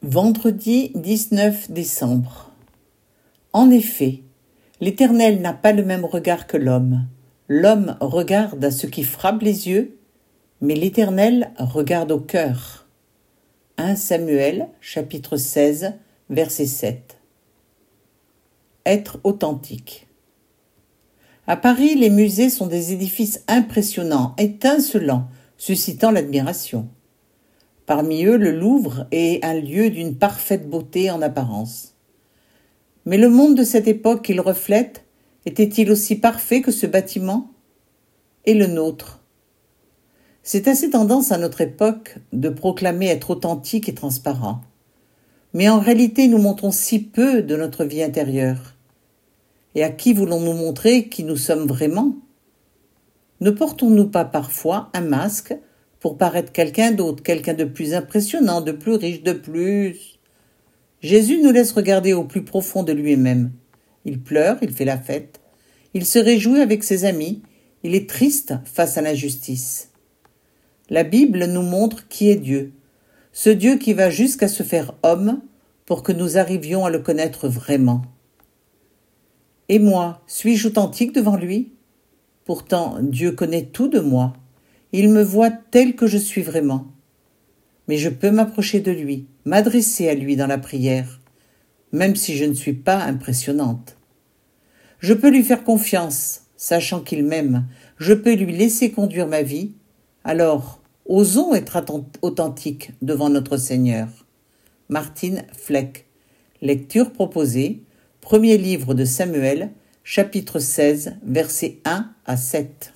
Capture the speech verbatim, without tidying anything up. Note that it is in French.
Vendredi dix-neuf décembre. En effet, l'Éternel n'a pas le même regard que l'homme. L'homme regarde à ce qui frappe les yeux, mais l'Éternel regarde au cœur. premier Samuel, chapitre seize, verset sept. Être authentique. À Paris, les musées sont des édifices impressionnants, étincelants, suscitant l'admiration. Parmi eux, le Louvre est un lieu d'une parfaite beauté en apparence. Mais le monde de cette époque qu'il reflète était-il aussi parfait que ce bâtiment ? Et le nôtre ? C'est assez tendance à notre époque de proclamer être authentique et transparent. Mais en réalité, nous montrons si peu de notre vie intérieure. Et à qui voulons-nous montrer qui nous sommes vraiment ? Ne portons-nous pas parfois un masque pour paraître quelqu'un d'autre, quelqu'un de plus impressionnant, de plus riche, de plus... Jésus nous laisse regarder au plus profond de lui-même. Il pleure, il fait la fête, il se réjouit avec ses amis, il est triste face à l'injustice. La Bible nous montre qui est Dieu, ce Dieu qui va jusqu'à se faire homme pour que nous arrivions à le connaître vraiment. Et moi, suis-je authentique devant lui ? Pourtant, Dieu connaît tout de moi. Il me voit tel que je suis vraiment. Mais je peux m'approcher de lui, m'adresser à lui dans la prière, même si je ne suis pas impressionnante. Je peux lui faire confiance, sachant qu'il m'aime. Je peux lui laisser conduire ma vie. Alors, osons être authentiques devant notre Seigneur. Martine Fleck. Lecture proposée. Premier livre de Samuel, chapitre seize, versets un à sept.